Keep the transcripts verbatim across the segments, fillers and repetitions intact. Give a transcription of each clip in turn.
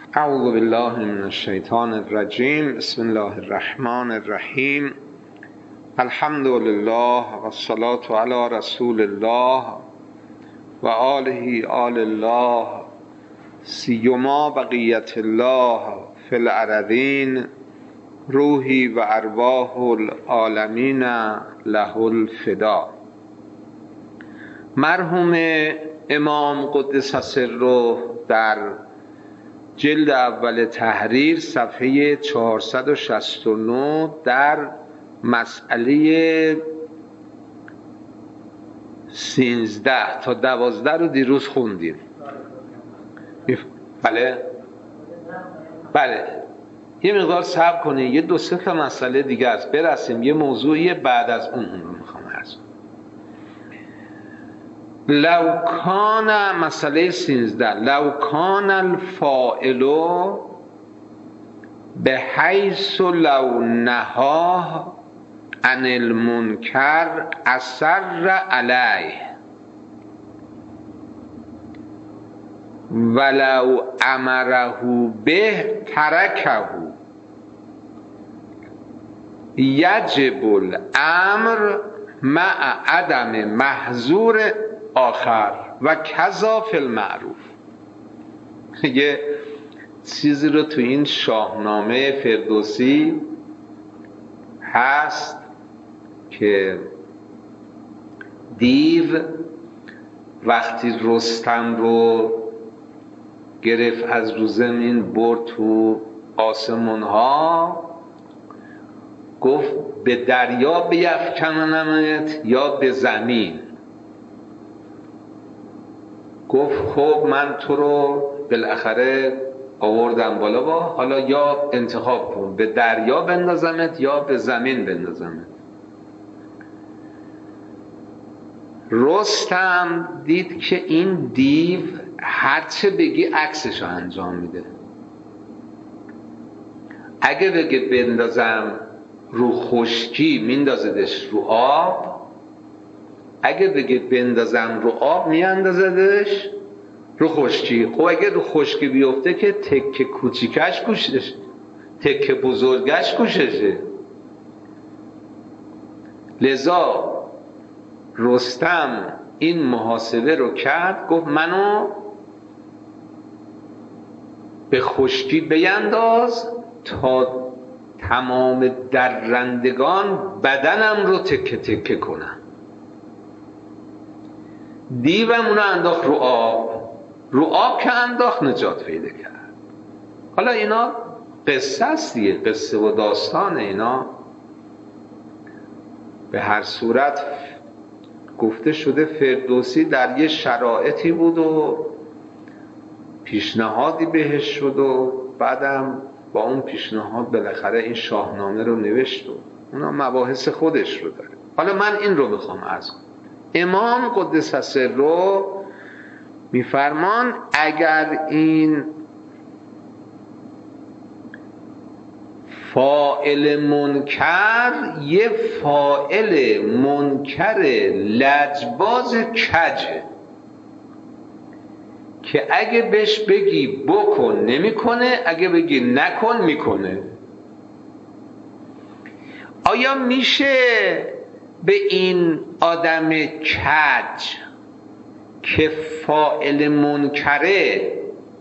اعوذ بالله من الشیطان الرجیم. بسم الله الرحمن الرحیم. الحمد لله و الصلاة علی رسول الله و آله آل الله سیما بقیت الله فی الارضین روحی و ارواح العالمین له الفدا. مرحوم امام قدس سره در جلد اول تحریر صفحه چهارصد و شصت و نه در مسئله سیزده تا دوازده رو دیروز خوندیم. بله بله یه مقدار صبر کنید، یه دو سه تا مسئله دیگه است برسیم، یه موضوعی بعد از اون اون رو میخوام عرض کنم. لو کان، مسئله سیزده، لو کان الفاعل به حیث لو نهاه عن المنکر اصر علیه ولو امره به ترکه یجب الامر مع عدم محظور آخر و کذا فی المعروف. یه چیزی رو تو این شاهنامه فردوسی هست که دیو وقتی رستم رو گرفت از رو زمین برد تو آسمون ها، گفت به دریا بیفکنمت یا به زمین. گفت خب من تو رو بالاخره آوردم بالا، با حالا یا انتخاب کن، به دریا بندازمت یا به زمین بندازمت. رستم دید که این دیو هرچه بگی عکسشو انجام میده. اگه بگه بندازم رو خشکی میندازدش رو آب، اگه بگه بندازم رو آب میاندازدش رو خشکی. خب اگه رو خشکی بیفته که تکه کوچیکش گوشش، تکه بزرگش گوششه. لذا رستم این محاسبه رو کرد، گفت منو به خشکی بینداز تا تمام درندگان بدنم رو تکه تکه کنم. دیوم اونو انداخت رو آب، رو آب که انداخت نجات پیدا کرد. حالا اینا قصه است دیگه، قصه و داستان اینا به هر صورت گفته شده فردوسی در یه شرایطی بود و پیشنهادی بهش شد و بعدم با اون پیشنهاد بالاخره این شاهنامه رو نوشت و اونا مباحث خودش رو داره. حالا من این رو میخوام عرض کنم. امام قدس سره میفرمان اگر این فاعل منکر یه فاعل منکر لجباز کجه که اگه بهش بگی بکن نمیکنه، اگه بگی نکن میکنه، آیا میشه به این آدم کج که فاعل منکره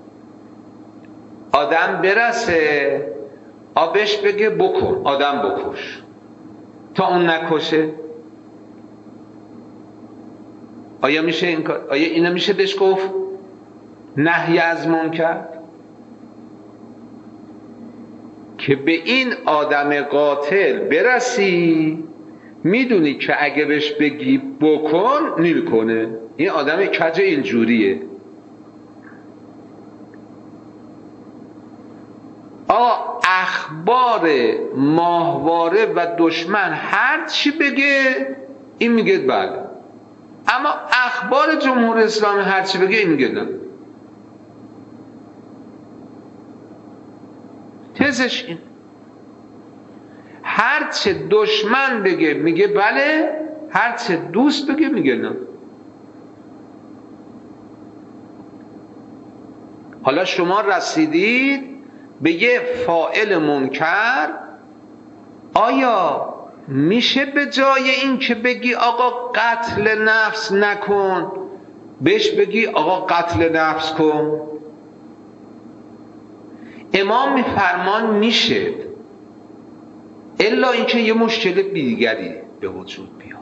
آدم برسه آبش بگه بکن، آدم بکش تا اون نکشه؟ آیا میشه این کار؟ آیا اینا میشه بهش گفت نهی از منکر؟ که به این آدم قاتل برسی میدونی که اگه بهش بگی بکن نمیکنه. این آدم کج اینجوریه. آقا اخبار ماهواره و دشمن هر چی بگه این میگه بله، اما اخبار جمهوری اسلامی هر چی بگه این میگه نه. تزش این هر چه دشمن بگه میگه بله، هر چه دوست بگه میگه نه. حالا شما رسیدید به یه فاعل منکر، آیا میشه به جای این که بگی آقا قتل نفس نکن بهش بگی آقا قتل نفس کن؟ امام میفرمان میشه، الا اینکه یه مشکل دیگری به وجود بیاد.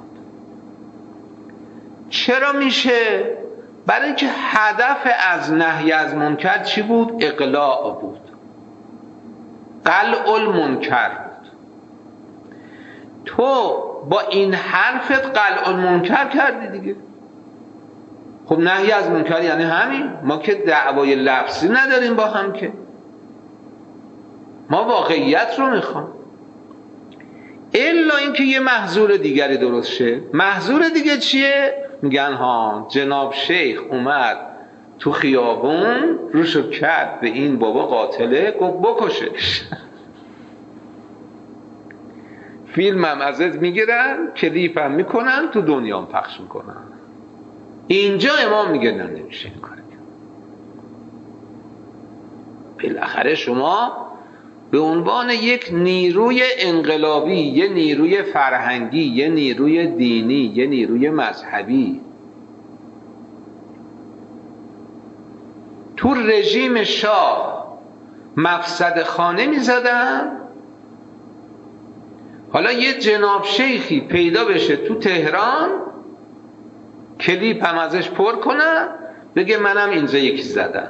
چرا میشه؟ برای اینکه هدف از نهی از منکر چی بود؟ اقلاع بود، قلع المنکر بود. تو با این حرفت قلع المنکر کردی دیگه. خب نهی از منکر یعنی همین، ما که دعوای لفظی نداریم با هم، که ما واقعیت رو میخوام. الا اینکه یه محظور دیگری درست شه. محظور دیگه چیه؟ میگن ها جناب شیخ اومد تو خیابون روشو کرد به این بابا قاتله، گفت بکشش. فیلمم ازت میگیرن، کلیپم میکنن، تو دنیا پخش میکنن. اینجا امام میگه نه نمیشه این کار. بالاخره شما به عنوان یک نیروی انقلابی، یه نیروی فرهنگی، یه نیروی دینی، یه نیروی مذهبی، تو رژیم شاه مفسد خانه می زدن. حالا یه جناب شیخی پیدا بشه تو تهران، کلیپ هم ازش پر کنن، بگه منم اینجا یکی زدم.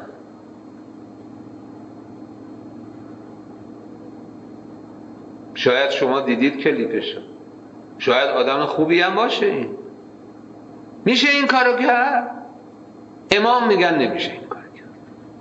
شاید شما دیدید کلیپشو، شاید آدم خوبی هم باشه. این میشه این کارو کرد؟ امام میگن نمیشه این کارو کرد.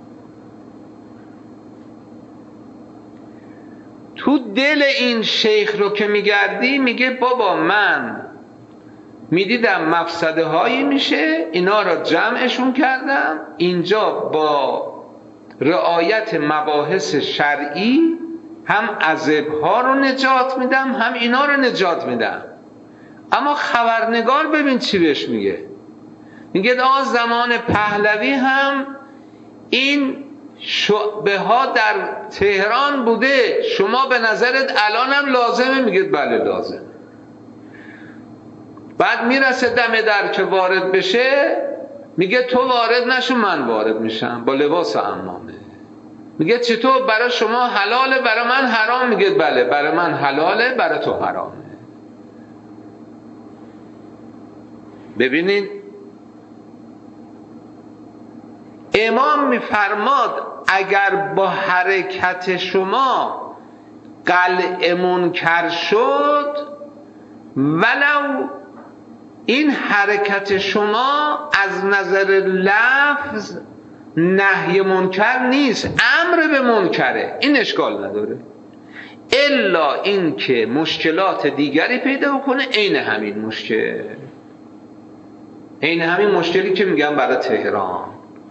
تو دل این شیخ رو که میگردی میگه بابا من میدیدم مفسده هایی میشه، اینا را جمعشون کردم، اینجا با رعایت مباحث شرعی هم عذبها رو نجات میدم هم اینا رو نجات میدم. اما خبرنگار ببین چی بهش میگه. میگه آه زمان پهلوی هم این شعبه ها در تهران بوده، شما به نظرت الان هم لازمه؟ میگه بله لازم. بعد میرسه دم در که وارد بشه، میگه تو وارد نشو من وارد میشم با لباس عمامه. میگه چطور برای شما حلاله برای من حرام؟ میگه بله برای من حلاله برای تو حرامه. ببینید امام میفرماد اگر با حرکت شما قلع منکر شد، ولو این حرکت شما از نظر لفظ نهی منکر نیست، امر به منکره، این اشکال نداره، الا این که مشکلات دیگری پیدا کنه، عین همین مشکل، عین همین مشکلی که میگم برای تهران.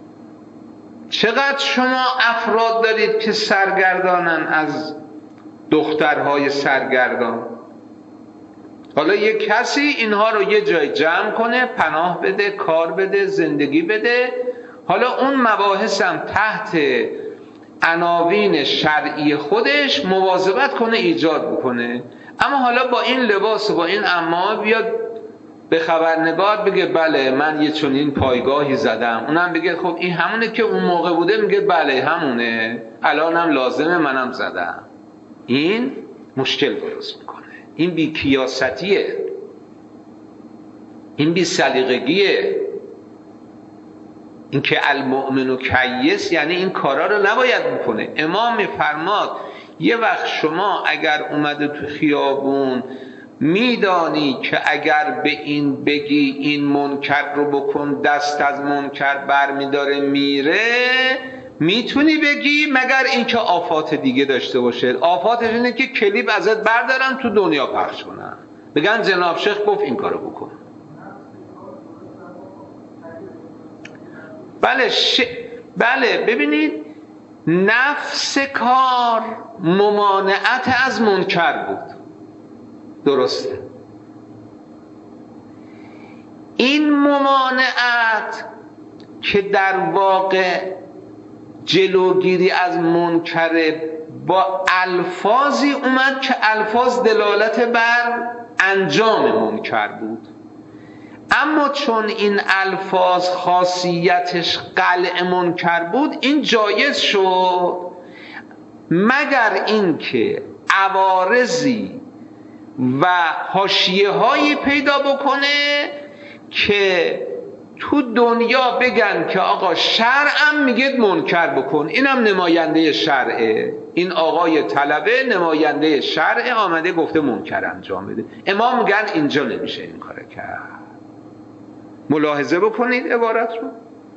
چقدر شما افراد دارید که سرگردانن از دخترهای سرگردان؟ حالا یک کسی اینها رو یه جای جمع کنه، پناه بده، کار بده، زندگی بده، حالا اون مباحث هم تحت عناوین شرعی خودش مواظبت کنه، ایجاد بکنه. اما حالا با این لباس و با این عمامه بیاد به خبرنگار بگه بله من یه چنین پایگاهی زدم، اونم بگه خب این همونه که اون موقع بوده، میگه بله همونه، الانم لازمه منم زدم. این مشکل درست میکنه. این بی کیاستیه، این بی سلیقگیه. این که المؤمن کیس یعنی این کارا رو نباید بکنه. امام میفرماد یه وقت شما اگر اومده تو خیابون میدانی که اگر به این بگی این منکر رو بکن دست از منکر بر میداره میره، میتونی بگی مگر اینکه آفات دیگه داشته باشه. آفاتش اینه که کلیپ ازت بردارن تو دنیا پخش کنن، بگن جناب شیخ گفت این کارو بکن. بله ش... بله ببینید نفس کار ممانعت از منکر بود، درسته. این ممانعت که در واقع جلوگیری از منکر با الفاظی اومد که الفاظ دلالت بر انجام منکر بود، اما چون این الفاظ خاصیتش قلع منکر بود این جایز شد، مگر اینکه عوارضی و حاشیه هایی پیدا بکنه که تو دنیا بگن که آقا شرعم میگه منکر بکن، اینم نماینده شرعه، این آقای طلبه نماینده شرعه آمده گفته منکر انجام بده، امام میگن اینجا نمیشه این کار کرد. ملاحظه بکنید عبارت رو.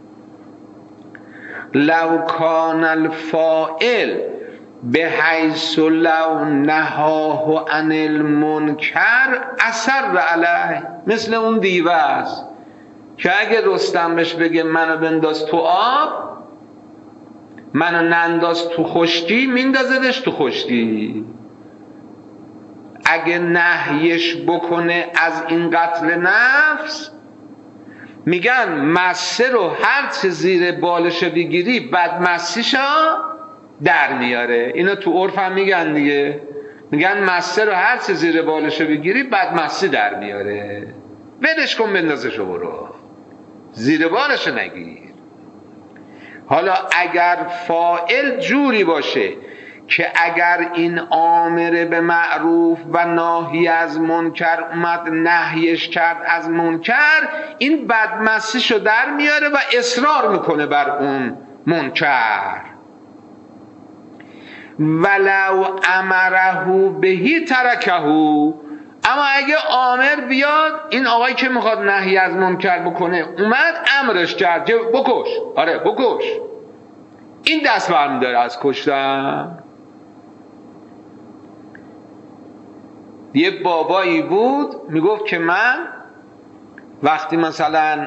لو کان الفاعل به حیث لو نهاه عن المنکر اثر علیه، مثل اون دیوه است که اگه رستم بهش بگه منو بنداز تو آب، منو ننداز تو خشکی، میندازدش تو خشکی. اگه نهیش بکنه از این قتل نفس، میگن مسه رو هر چه زیر بالش بگیری بد مسیشا در میاره. اینا تو عرف هم میگن دیگه، میگن مسه رو هر چه زیر بالش بگیری بد مسی در میاره، ولش کن بندازشو برو، زیر بالش نگیر. حالا اگر فاعل جوری باشه که اگر این آمر به معروف و ناهی از منکر اومد نهیش کرد از منکر، این بدمسیشو در میاره و اصرار میکنه بر اون منکر. ولو امره بهی ترکهو، اما اگه آمر بیاد، این آقایی که میخواد نهی از منکر بکنه اومد امرش کرد که بکش، آره بکش، این دست برمیداره از کشتن. یه بابایی بود میگفت که من وقتی مثلا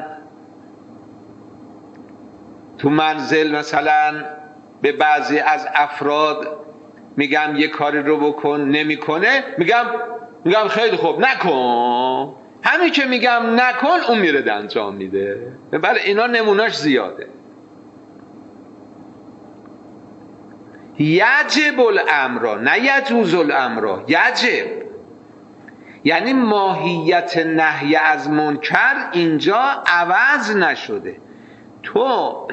تو منزل مثلا به بعضی از افراد میگم یه کاری رو بکن نمیکنه، میگم میگم خیلی خوب نکن، همین که میگم نکن اون میره انجام میده. بله اینا نمونهش زیاده. یجب الامر نه یجوز الامر، یجب یعنی ماهیت نهی از منکر اینجا عوض نشده. تو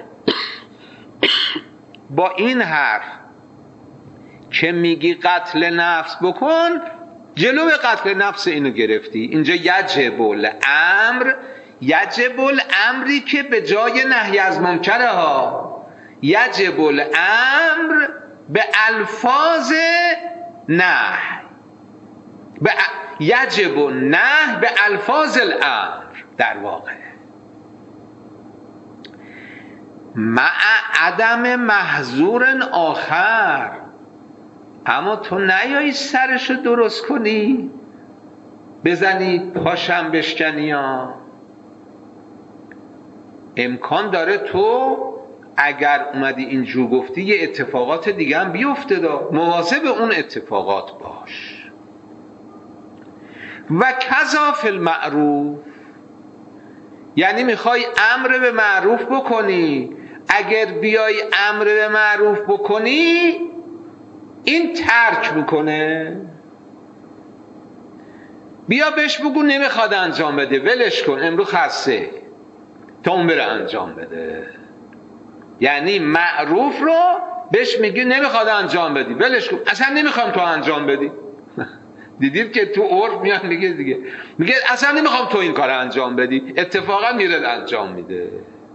با این حرف که میگی قتل نفس بکن، جلو قتل نفس اینو گرفتی. اینجا یجب الامر، یجب الامری که به جای نهی از منکره ها، یجب الامر به الفاظ نهی، به یجب النهی به الفاظ الامر در واقع، مع عدم محظور آخر. اما تو نیایی سرشو درست کنی بزنی پاشم بشکنی ها. امکان داره تو اگر اومدی اینجور گفتی یه اتفاقات دیگه هم بیفته، دا مواظب اون اتفاقات باش. و کذا فی المعروف، یعنی میخوای امر به معروف بکنی، اگر بیای امر به معروف بکنی این ترک میکنه، بیا بهش بگو نمیخواد انجام بده، ولش کن امرو خسته تا اون بره انجام بده. یعنی معروف رو بهش میگی نمیخواد انجام بدی، ولش کن، اصلا نمیخوام تو انجام بدی. دیدید که تو عرف میاد میگه دیگه، میگه اصلا نمیخوام تو این کار انجام بدی، اتفاقا میره انجام میده.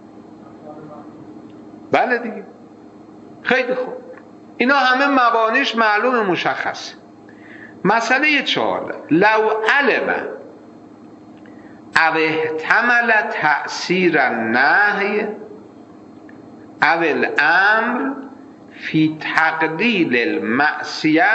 بله دیگه، خیلی خوب. اینا همه مبانیش معلوم مشخص. مسئله چهار، لو علم او احتمل تأثیر النهی او الامر فی تقلیل المعصیه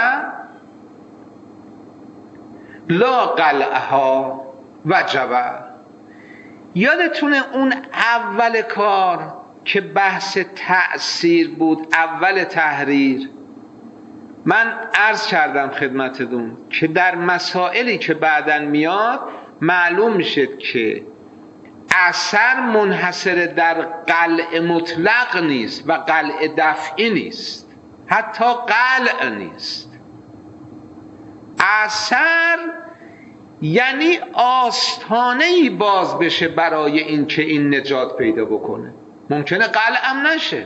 لا قلعها وجبه. یادتونه اون اول کار که بحث تأثیر بود، اول تحریر، من عرض کردم خدمتتون که در مسائلی که بعداً میاد معلوم میشه که اثر منحصر در قلع مطلق نیست و قلع دفعی نیست، حتی قلع نیست. اثر یعنی آستانه‌ای باز بشه برای این که این نجات پیدا بکنه. ممکنه قلع هم نشه.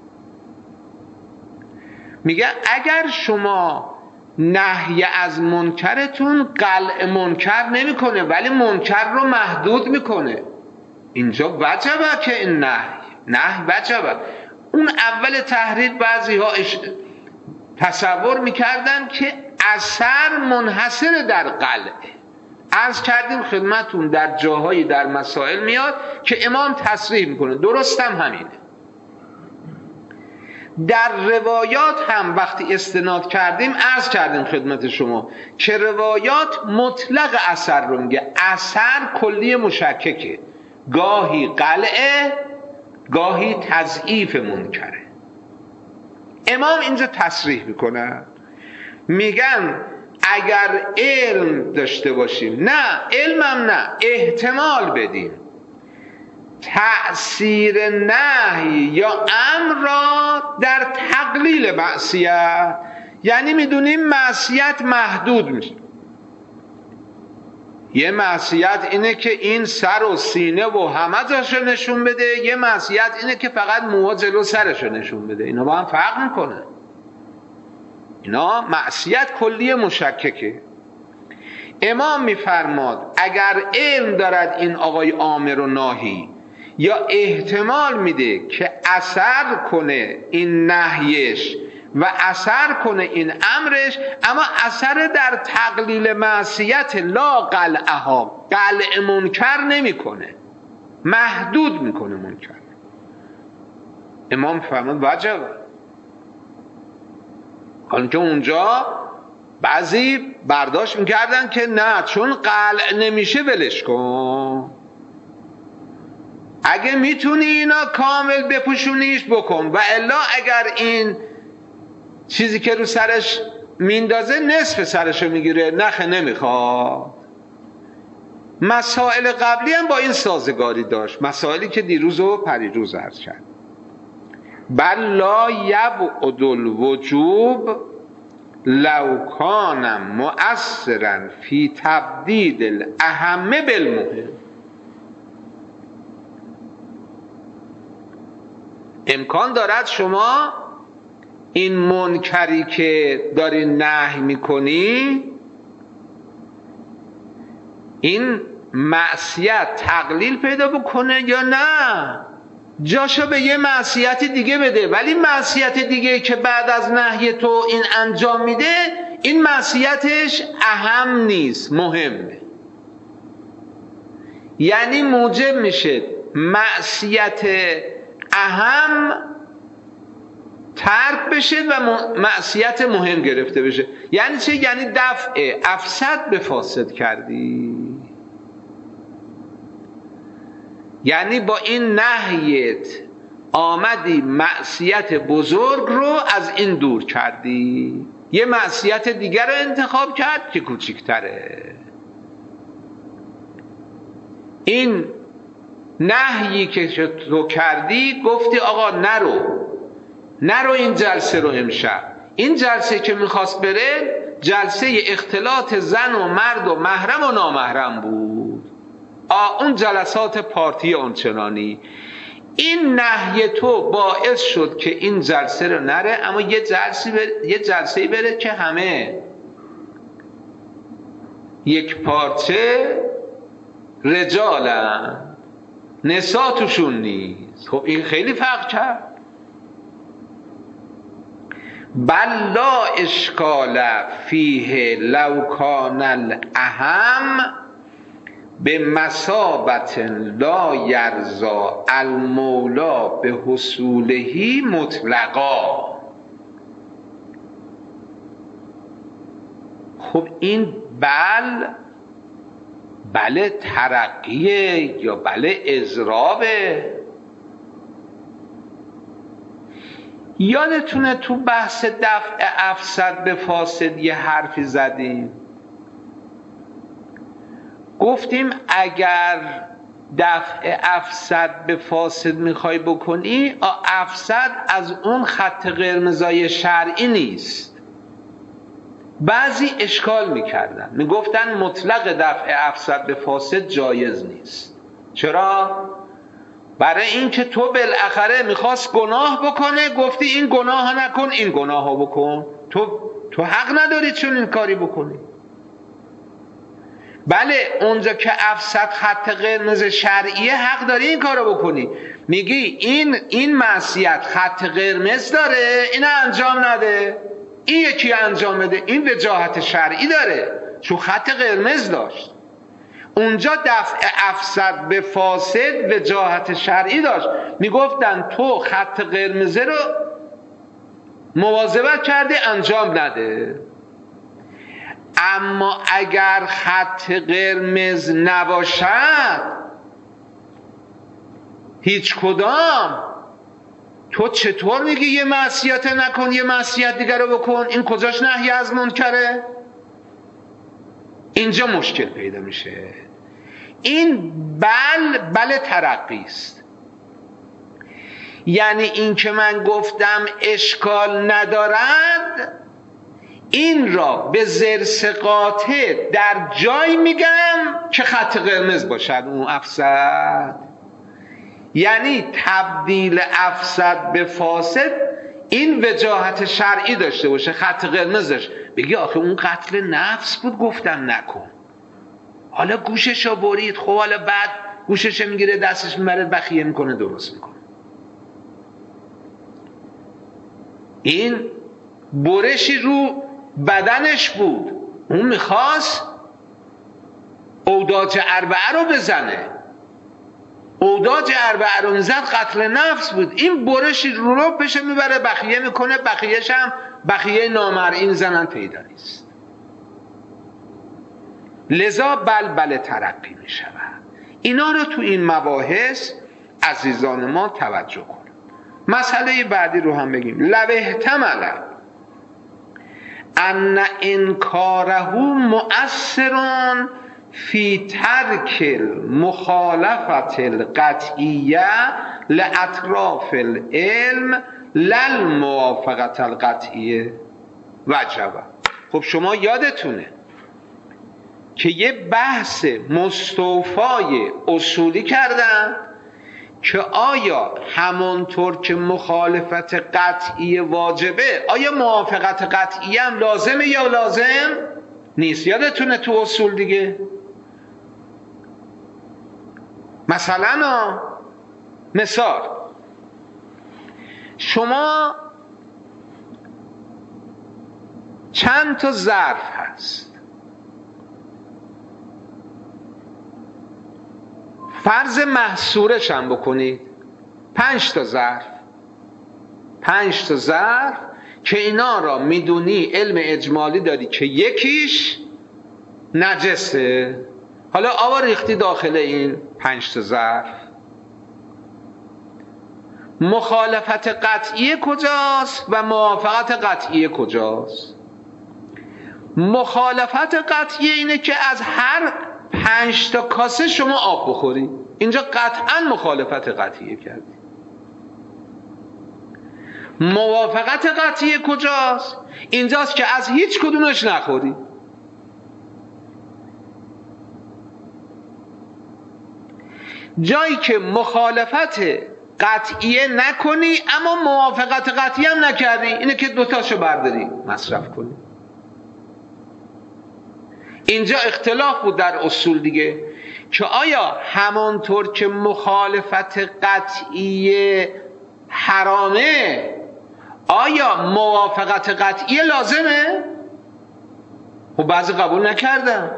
میگه اگر شما نهی از منکرتون قلع منکر نمیکنه ولی منکر رو محدود میکنه، اینجا وجبه که این نهی نهی وجبه. اون اول تحریر بعضی ها تصور میکردن که اثر منحصر در قلعه. عرض کردیم خدمتون در جاهایی در مسائل میاد که امام تصریح میکنه، درست هم همینه. در روایات هم وقتی استناد کردیم عرض کردیم خدمت شما که روایات مطلق اثر رو میگه. اثر کلی مشککه، گاهی قلعه گاهی تضعیف منکره. امام اینجا تصریح میکنه، میگن اگر علم داشته باشیم، نه علمم نه، احتمال بدیم تأثیر نهی یا امر را در تقلیل معصیت، یعنی میدونیم معصیت محدود میشه. یه معصیت اینه که این سر و سینه و همه جاشو نشون بده، یه معصیت اینه که فقط موها جلو سرشو نشون بده. اینا با هم فرق میکنه. اینا معصیت کلی مشککه. امام میفرماد اگر علم دارد این آقای آمر و ناهی یا احتمال میده که اثر کنه این نهیش و اثر کنه این امرش، اما اثر در تقلیل معصیت لا قلعها، قلع منکر نمی کنه، محدود میکنه منکر. امام فرمود وجب. حالا که اونجا بعضی برداشت میکردن که نه چون قلع نمیشه ولش کن، اگه میتونی اینا کامل بپوشونیش بکن و الا اگر این چیزی که رو سرش میندازه نصف سرشو میگیره، نخه نمیخواد. مسائل قبلی هم با این سازگاری داشت، مسائلی که دیروز و پریروز عرض کرد. بل لا یبعد الوجوب لو کان مؤثرا فی تبدید الاهم بالمهم. امکان دارد شما این منکری که داری نهی میکنی، این معصیت تقلیل پیدا بکنه یا نه جاشو به یه معصیت دیگه بده، ولی معصیت دیگه که بعد از نهی تو این انجام میده این معصیتش اهم نیست، مهمه. یعنی موجب میشه معصیت اهم ترک بشه و معصیت مهم گرفته بشه. یعنی چه؟ یعنی دفع افسد به فاسد کردی. یعنی با این نهیت آمدی معصیت بزرگ رو از این دور کردی، یه معصیت دیگر رو انتخاب کرد که کوچکتره. این نهیی که تو کردی، گفتی آقا نرو نرو این جلسه رو امشب. این جلسه که میخواست بره جلسه اختلاط زن و مرد و محرم و نامحرم بود، آ اون جلسات پارتی آنچنانی. این نهی تو باعث شد که این جلسه رو نره، اما یه جلسه بره، یه جلسه بره که همه یک پارچه رجالن، نسا توشون نیست. خب این خیلی فرق کرد. بل لا اشکال فیه لو کان الاهم به مثابت لا یرضا المولا به حصولهی مطلقا. خب این بل بله ترقیه یا بله اضرابه. یادتونه تو بحث دفع افسد به فاسد یه حرفی زدیم، گفتیم اگر دفع افسد به فاسد میخوای بکنی، افسد از اون خط قرمزای شرعی نیست. بعضی اشکال میکردن، میگفتن مطلق دفع افسد به فاسد جایز نیست. چرا؟ برای اینکه تو بالاخره میخواست گناه بکنه، گفتی این گناه نکن، این گناه بکن. تو تو حق نداری چون این کاری بکنی. بله اونجا که افسد خط قرمز شرعیه حق داری این کارو بکنی. میگی این این معصیت خط قرمز داره، این انجام نده، این یکی انجام بده، این وجاهت شرعی داره چون خط قرمز داشت. اونجا دفع افسد به فاسد وجاهت شرعی داشت، میگفتن تو خط قرمز رو مواظبت کردی انجام نده. اما اگر خط قرمز نباشد هیچ کدام، تو چطور میگی یه معصیت نکن یه معصیت دیگر رو بکن؟ این کجاش نهی از منکره؟ اینجا مشکل پیدا میشه. این بل بل ترقی است. یعنی این که من گفتم اشکال ندارد، این را به زرس قاطع در جای میگم که خط قرمز باشد اون افسد. یعنی تبدیل افسد به فاسد این وجاهت شرعی داشته باشه، خط قرمزش بگی آخه اون قتل نفس بود گفتم نکن، حالا گوششو برید، خب حالا بعد گوشش میگیره دستش میبره بخیه میکنه درست میکنه. این برشی رو بدنش بود، اون میخواست اوداج اربعه رو بزنه، اوداج اربعه رو میزد قتل نفس بود. این برشی رو رو پشه میبره بخیه میکنه، بخیهش هم بخیه نامرئی زنن پیدا نیست. لذا بل بل ترقی میشود. اینا رو تو این مباحث عزیزان ما توجه کن. مسئله بعدی رو هم بگیم. لو احتمل ان انکاره مؤثر فی ترک المخالفت القطعیه لاطراف العلم للموافقت القطعیه وجب. خب شما یادتونه که یه بحث مستوفای اصولی کردن که آیا همونطور که مخالفت قطعی واجبه، آیا موافقت قطعی هم لازمه یا لازم نیست؟ یادتونه تو اصول دیگه. مثلا مثال، شما چند تا ظرف هست، فرض محصورش هم بکنید پنج تا ظرف، پنج تا ظرف که اینا را میدونی علم اجمالی داری که یکیش نجسه، حالا آب ریختی داخل این پنج تا ظرف. مخالفت قطعی کجاست و موافقت قطعی کجاست؟ مخالفت قطعی اینه که از هر پنج تا کاسه شما آب بخوری، اینجا قطعا مخالفت قطعی کردی. موافقت قطعی کجاست؟ اینجاست که از هیچ کدومش نخوری. جایی که مخالفت قطعیه نکنی اما موافقت قطعی هم نکردی، اینه که دوتاشو برداری مصرف کنی. اینجا اختلاف بود در اصول دیگه که آیا همانطور که مخالفت قطعی حرامه آیا موافقت قطعی لازمه؟ خب بعضی قبول نکردن.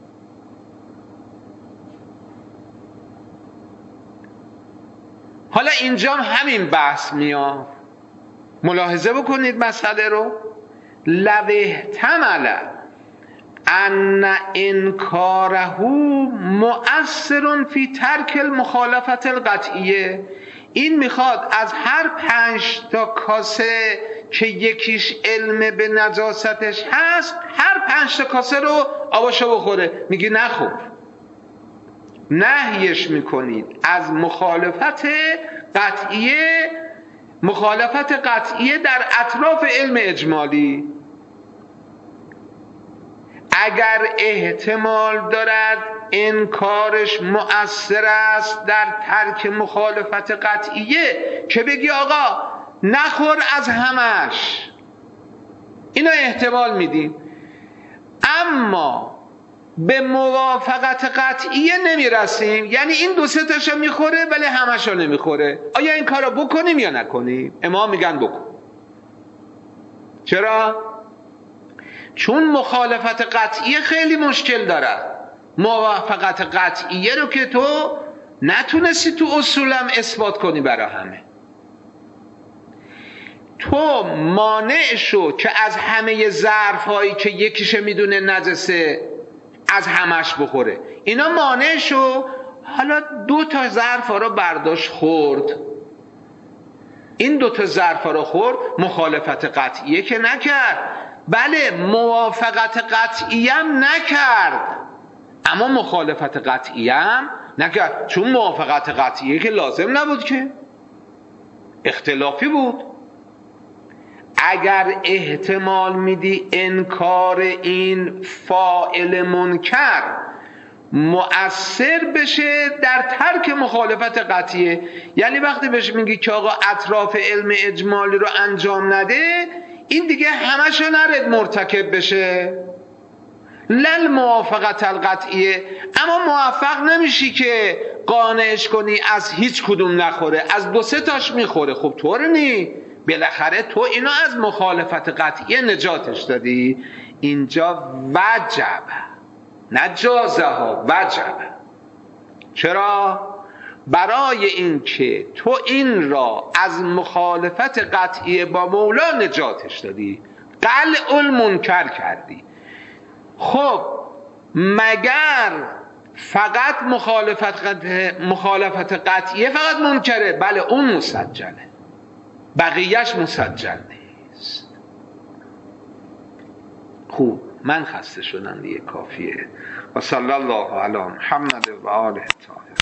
حالا اینجا همین بحث میاد، ملاحظه بکنید مسئله رو. لو احتمل ان انکاره مؤثر فی ترک المخالفت القطعیه، این میخواد از هر پنج تا کاسه که یکیش علم به نجاستش هست هر پنج تا کاسه رو آباشو بخوره. میگی نخور، نهیش میکنید از مخالفت قطعیه، مخالفت قطعیه در اطراف علم اجمالی. اگر احتمال دارد انکارش مؤثر است در ترک مخالفت قطعیه، که بگی آقا نخور از همش، اینا احتمال میدیم. اما به موافقت قطعیه نمیرسیم، یعنی این دو سه تاشو میخوره ولی همشو نمیخوره. آیا این کارو بکنیم یا نکنیم؟ امام میگن بکن. چرا؟ چون مخالفت قطعیه خیلی مشکل داره. موافقت قطعیه رو که تو نتونستی تو اصولم اثبات کنی برای همه، تو مانع شو که از همه ظرف هایی که یکیش میدونه نجسه از همش بخوره، اینا مانع شو. حالا دو تا ظرف ها رو برداشت خورد، این دو تا ظرف ها رو خورد، مخالفت قطعیه که نکرد، بله موافقت قطعیه هم نکرد، اما مخالفت قطعیه هم نکرد، چون موافقت قطعیه که لازم نبود، که اختلافی بود. اگر احتمال میدی انکار این فاعل منکر مؤثر بشه در ترک مخالفت قطعیه، یعنی وقتی بهش میگی که آقا اطراف علم اجمالی رو انجام نده، این دیگه همشو نرد مرتکب بشه، لل موافقت القطعیه، اما موفق نمیشی که قانعش کنی از هیچ کدوم نخوره، از دو سه تاش میخوره. خب طور نی، بالاخره تو اینو از مخالفت قطعیه نجاتش دادی. اینجا وجب، نه جازه ها، وجب. چرا؟ برای اینکه تو این را از مخالفت قطعیه با مولا نجاتش دادی، قلع المنکر کردی. خب مگر فقط مخالفت قطعیه، مخالفت قطعیه فقط منکره؟ بله اون مسجله، بقیهش مسجل نیست. خوب، من خسته شدم دیگه، کافیه. و صلی الله علی محمد و آله الطاهرین.